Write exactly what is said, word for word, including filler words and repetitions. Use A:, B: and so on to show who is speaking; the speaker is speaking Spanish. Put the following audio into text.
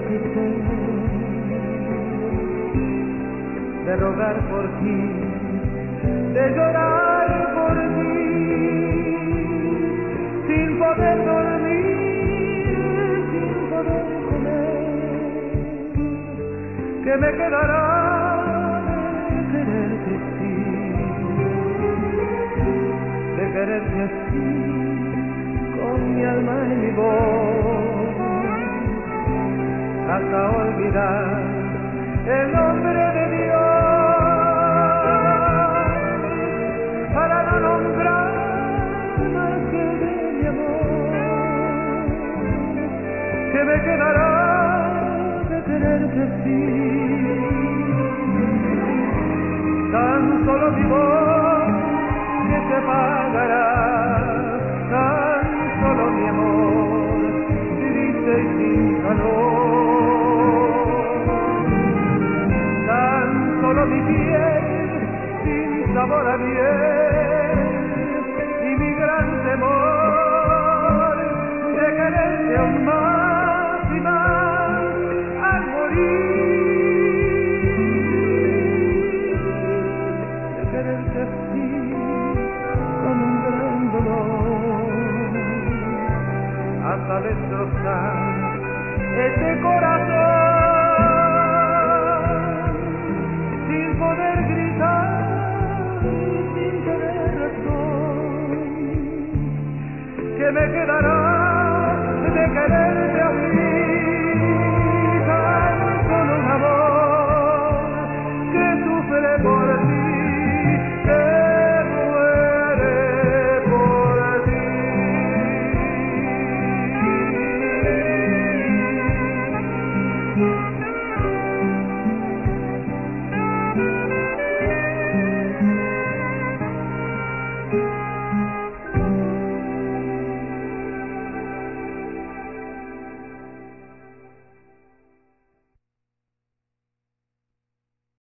A: querer, de rogar por ti, de llorar por ti, sin poder dormir, sin poder comer. ¿Qué me quedará de quererte así, de quererte así, con mi alma y mi voz, hasta olvidar el nombre de Dios, para no nombrar más que de mi amor? ¿Qué me quedará de quererte así? Tan solo mi voz que se apagará, tan solo mi amor triste y sin calor, tan solo mi piel sin sabor a miel, y mi gran temor de quererte aún más y más al morir, de quererte así con un gran dolor, hasta destrozar este corazón, sin poder gritar y sin tener razón. ¿Qué me quedará